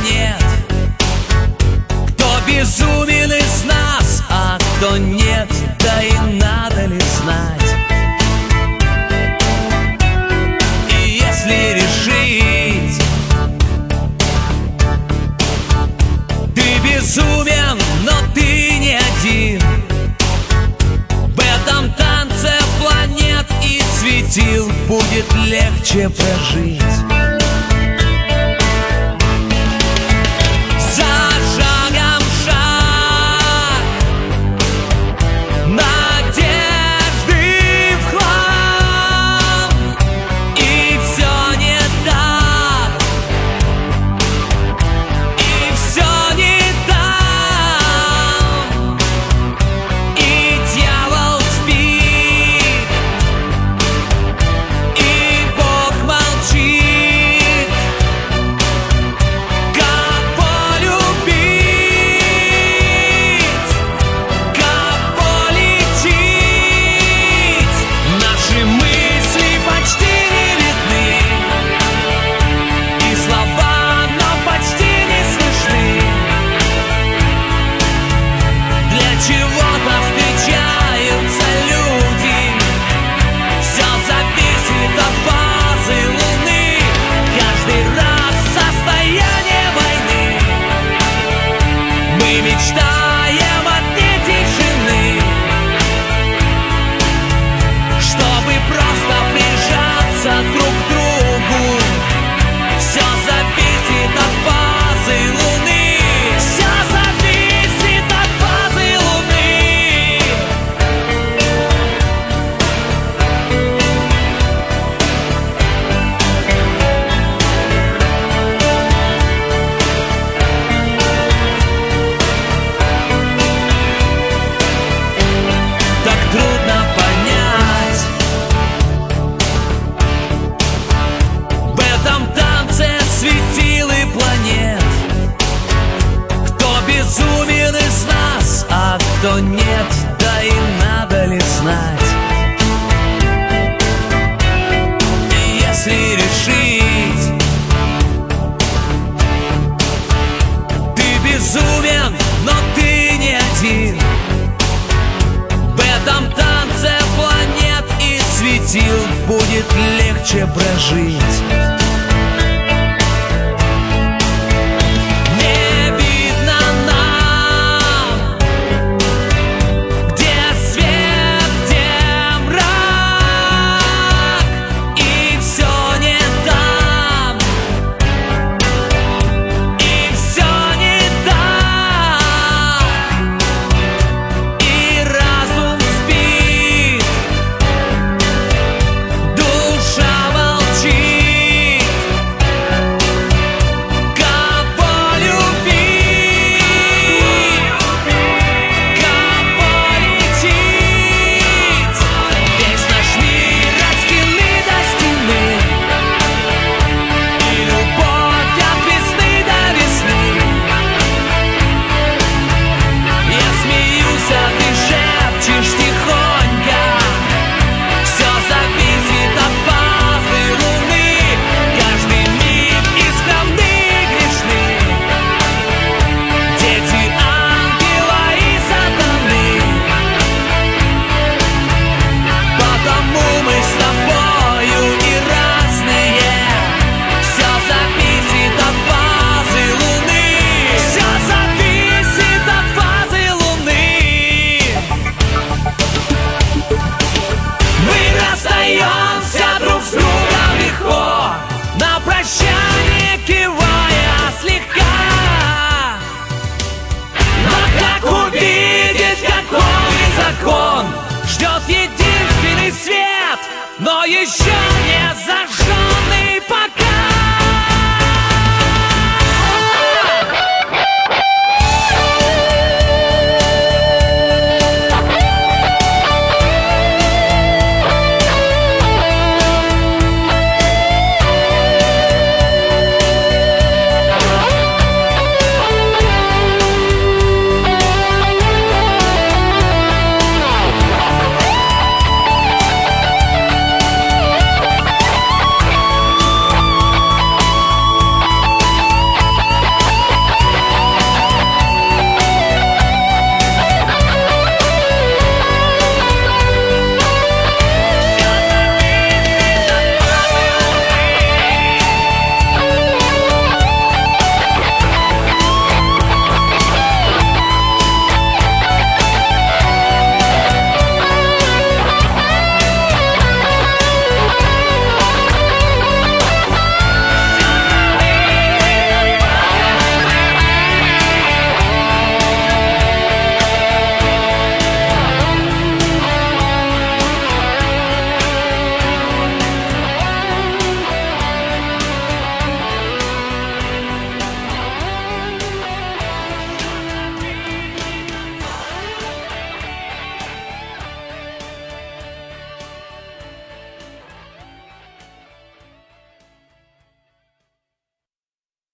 планет. Кто безумен из нас, а кто нет, да и надо ли знать. И если решить, ты безумен, но ты не один. В этом танце планет и светил будет легче прожить. Мечтаем о дне тишины, чтобы просто прижаться друг к другу. Все зависит от фазы Луны. Все зависит от фазы Луны. Трудно понять, в этом танце светил и планет. Кто безумен из нас, а кто нет, да и надо ли знать. И если решить, ты безумен, но ты не один. В этом танце планет и светил будет легче прожить.